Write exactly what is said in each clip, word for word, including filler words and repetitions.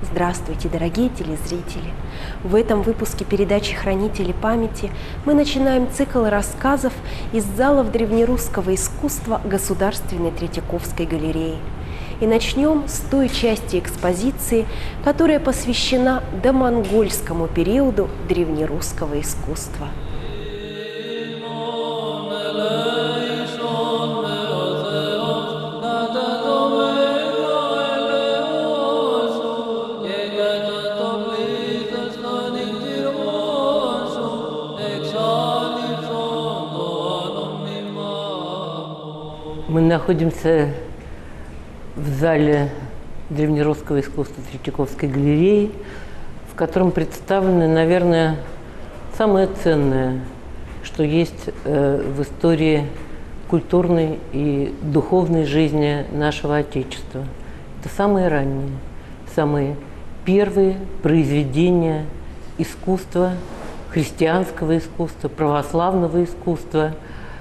Здравствуйте, дорогие телезрители! В этом выпуске передачи «Хранители памяти» мы начинаем цикл рассказов из залов древнерусского искусства Государственной Третьяковской галереи. И начнем с той части экспозиции, которая посвящена домонгольскому периоду древнерусского искусства. Мы находимся в зале древнерусского искусства Третьяковской галереи, в котором представлено, наверное, самое ценное, что есть в истории культурной и духовной жизни нашего Отечества. Это самые ранние, самые первые произведения искусства, христианского искусства, православного искусства,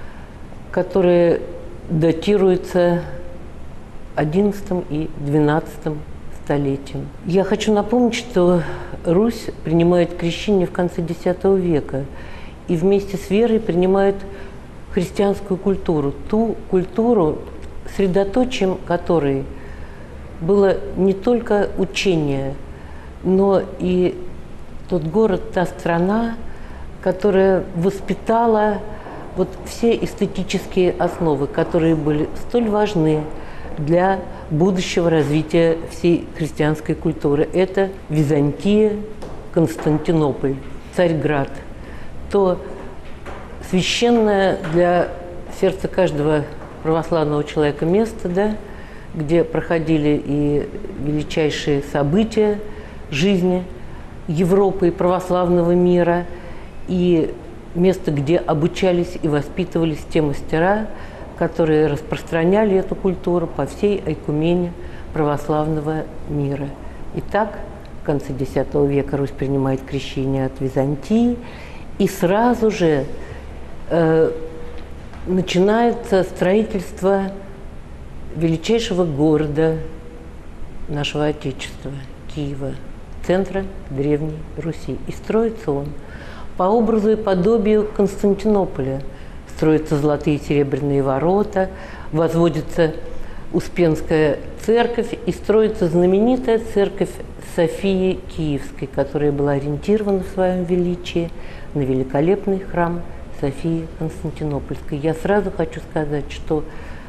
которые датируются одиннадцатым и двенадцатым столетием. Я хочу напомнить, что Русь принимает крещение в конце десятого века и вместе с верой принимает христианскую культуру, ту культуру, средоточием которой было не только учение, но и тот город, та страна, которая воспитала вот все эстетические основы, которые были столь важны для будущего развития всей христианской культуры. Это Византия, Константинополь, Царьград. То священное для сердца каждого православного человека место, да, где проходили и величайшие события жизни Европы и православного мира, и место, где обучались и воспитывались те мастера, которые распространяли эту культуру по всей ойкумене православного мира. Итак, в конце десятого века Русь принимает крещение от Византии, и сразу же э, начинается строительство величайшего города нашего Отечества, Киева, центра Древней Руси. И строится он по образу и подобию Константинополя. Строятся золотые и серебряные ворота, возводится Успенская церковь и строится знаменитая церковь Софии Киевской, которая была ориентирована в своем величии на великолепный храм Софии Константинопольской. Я сразу хочу сказать, что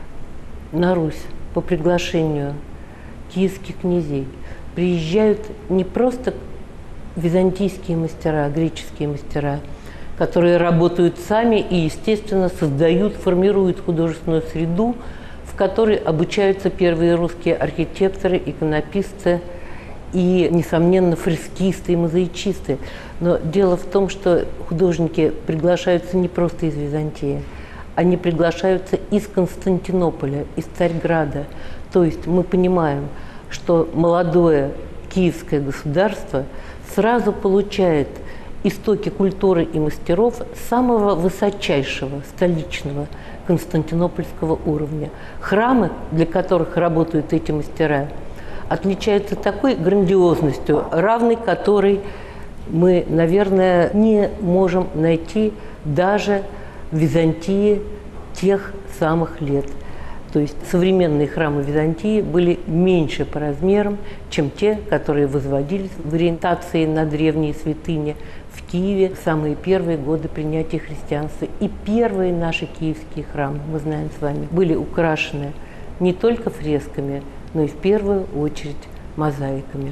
на Русь по приглашению киевских князей приезжают не просто византийские мастера, греческие мастера, которые работают сами и, естественно, создают, формируют художественную среду, в которой обучаются первые русские архитекторы, иконописцы и, несомненно, фрескисты и мозаичисты. Но дело в том, что художники приглашаются не просто из Византии, они приглашаются из Константинополя, из Царьграда. То есть мы понимаем, что молодое киевское государство сразу получает истоки культуры и мастеров самого высочайшего, столичного, константинопольского уровня. Храмы, для которых работают эти мастера, отличаются такой грандиозностью, равной которой мы, наверное, не можем найти даже в Византии тех самых лет. То есть современные храмы Византии были меньше по размерам, чем те, которые возводились в ориентации на древние святыни в Киеве в самые первые годы принятия христианства. И первые наши киевские храмы, мы знаем с вами, были украшены не только фресками, но и в первую очередь мозаиками.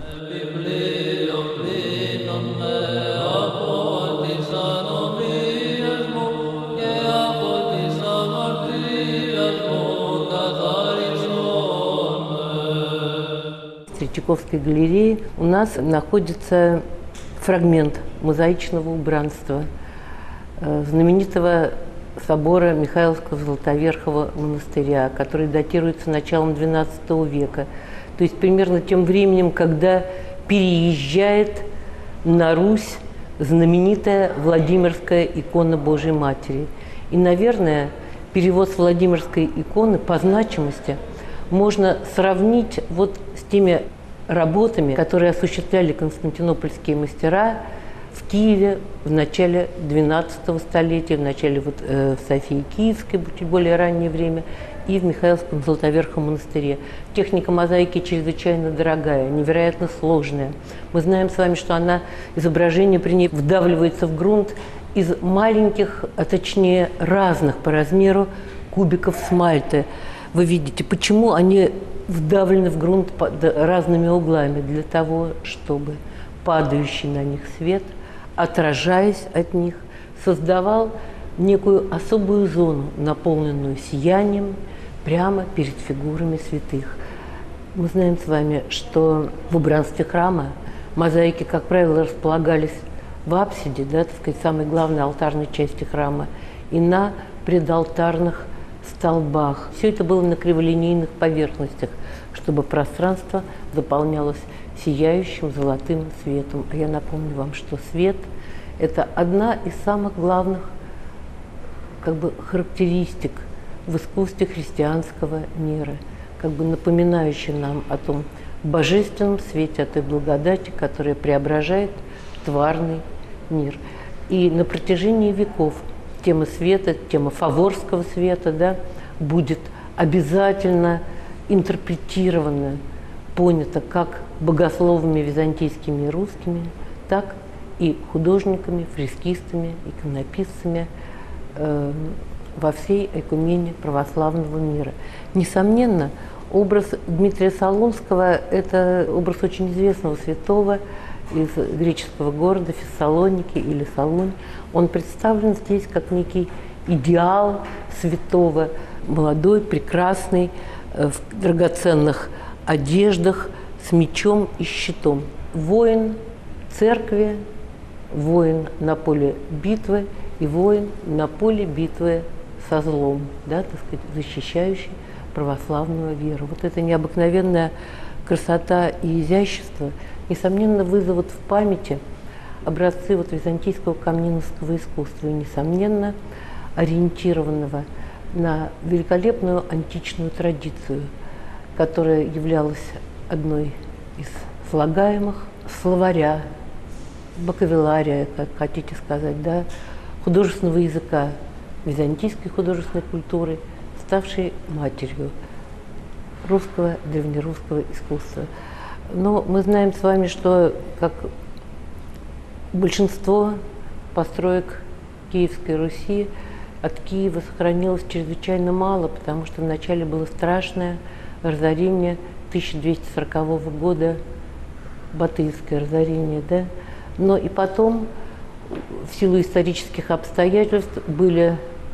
В Третьяковской галерее у нас находится фрагмент мозаичного убранства знаменитого собора Михайловского Золотоверхого монастыря, который датируется началом двенадцатого века, то есть примерно тем временем, когда переезжает на Русь знаменитая Владимирская икона Божией Матери. И, наверное, перевод с Владимирской иконы по значимости можно сравнить вот с теми работами, которые осуществляли константинопольские мастера в Киеве в начале двенадцатого столетия, в начале вот, э, в Софии Киевской, чуть более раннее время, и в Михаилском Золотоверхом монастыре. Техника мозаики чрезвычайно дорогая, невероятно сложная. Мы знаем с вами, что она, изображение при ней вдавливается в грунт из маленьких, а точнее разных по размеру кубиков смальты. Вы видите, почему они вдавлены в грунт под разными углами? Для того, чтобы падающий на них свет, отражаясь от них, создавал некую особую зону, наполненную сиянием, прямо перед фигурами святых. Мы знаем с вами, что в убранстве храма мозаики, как правило, располагались в апсиде, да, так сказать, самой главной алтарной части храма, и на предалтарных столбах. Все это было на криволинейных поверхностях, чтобы пространство заполнялось сияющим золотым светом. А я напомню вам, что свет – это одна из самых главных как бы характеристик в искусстве христианского мира, как бы напоминающий нам о том божественном свете, о той благодати, которая преображает тварный мир. И на протяжении веков тема света, тема фаворского света, да, будет обязательно интерпретирована, понята как богословами византийскими и русскими, так и художниками, фрескистами, иконописцами э, во всей экумене православного мира. Несомненно, образ Дмитрия Солунского – это образ очень известного святого из греческого города Фессалоники или Солунь. Он представлен здесь как некий идеал святого, молодой, прекрасный, в драгоценных одеждах, с мечом и щитом. Воин церкви, воин на поле битвы и воин на поле битвы со злом, да, так сказать, защищающий православную веру. Вот эта необыкновенная красота и изящество, несомненно, вызовут в памяти образцы вот византийского камнинского искусства и, несомненно, ориентированного на великолепную античную традицию, которая являлась одной из слагаемых словаря, бакавелария, как хотите сказать, да, художественного языка византийской художественной культуры, ставшей матерью русского, древнерусского искусства. Но мы знаем с вами, что как большинство построек Киевской Руси от Киева сохранилось чрезвычайно мало, потому что вначале было страшное разорение тысяча двести сорокового года, Батыйское разорение, да? Но и потом, в силу исторических обстоятельств, были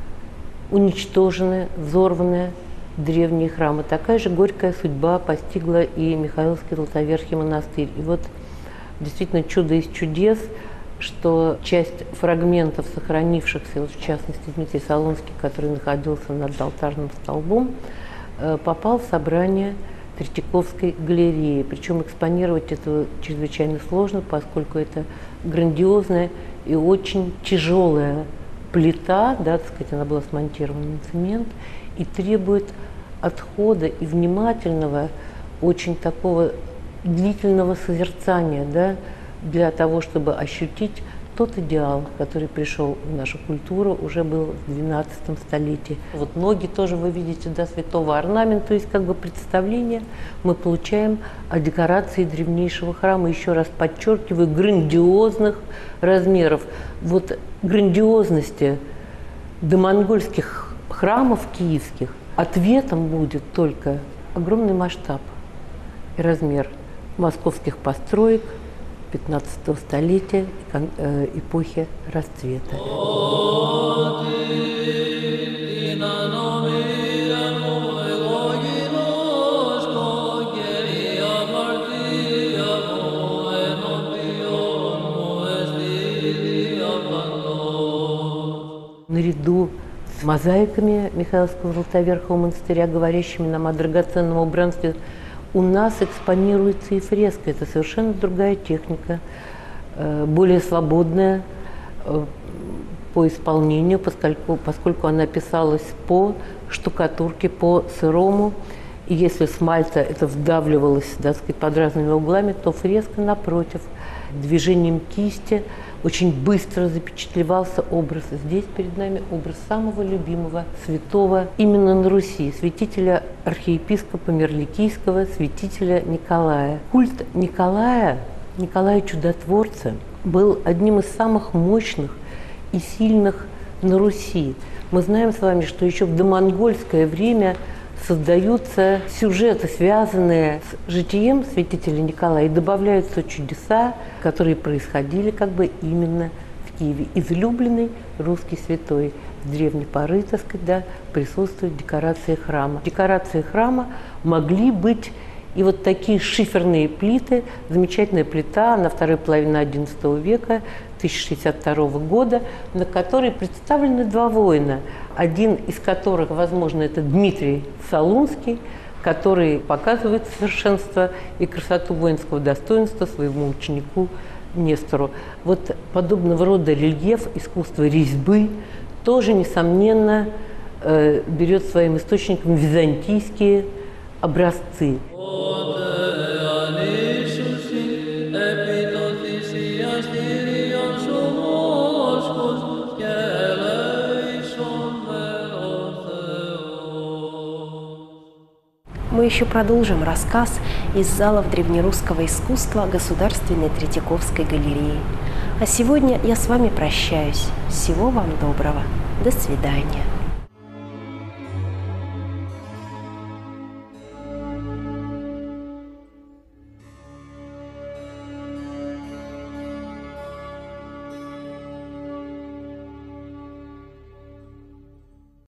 уничтожены, взорваны древние храмы. Такая же горькая судьба постигла и Михаилский Золотоверхий монастырь. И вот действительно чудо из чудес, что часть фрагментов, сохранившихся, вот в частности Дмитрий Солунский, который находился над алтарным столбом, попал в собрание Третьяковской галереи. Причем экспонировать это чрезвычайно сложно, поскольку это грандиозная и очень тяжелая плита, да, так сказать, она была смонтирована на цемент, и требует отхода и внимательного, очень такого длительного созерцания, да, для того, чтобы ощутить тот идеал, который пришел в нашу культуру, уже был в двенадцатом столетии. Вот ноги тоже вы видите, да, святого орнамента, то есть как бы представление мы получаем о декорации древнейшего храма, еще раз подчеркиваю, грандиозных размеров. Вот грандиозности домонгольских храмов киевских ответом будет только огромный масштаб и размер московских построек пятнадцатого столетия, эпохи расцвета. Наряду с мозаиками Михаилского Золотоверхого монастыря, говорящими нам о драгоценном убранстве, у нас экспонируется и фреска. Это совершенно другая техника, более свободная по исполнению, поскольку, поскольку она писалась по штукатурке, по сырому И если с Мальта это вдавливалось, так сказать, под разными углами, то фреска, напротив, движением кисти очень быстро запечатлевался образ. Здесь перед нами образ самого любимого святого именно на Руси, святителя архиепископа Мерликийского, святителя Николая. Культ Николая, Николая Чудотворца, был одним из самых мощных и сильных на Руси. Мы знаем с вами, что еще в домонгольское время создаются сюжеты, связанные с житием святителя Николая, и добавляются чудеса, которые происходили как бы именно в Киеве. Излюбленный русский святой с древней поры, так сказать, да, присутствуют декорации храма. Декорации храма могли быть и вот такие шиферные плиты, замечательная плита на второй половине одиннадцатого века, тысяча шестьдесят второго года, на которой представлены два воина, один из которых, возможно, это Дмитрий Солунский, который показывает совершенство и красоту воинского достоинства своему ученику Нестору. Вот подобного рода рельеф, искусство резьбы тоже, несомненно, берет своим источником византийские образцы. Мы еще продолжим рассказ из залов древнерусского искусства Государственной Третьяковской галереи. А сегодня я с вами прощаюсь. Всего вам доброго. До свидания.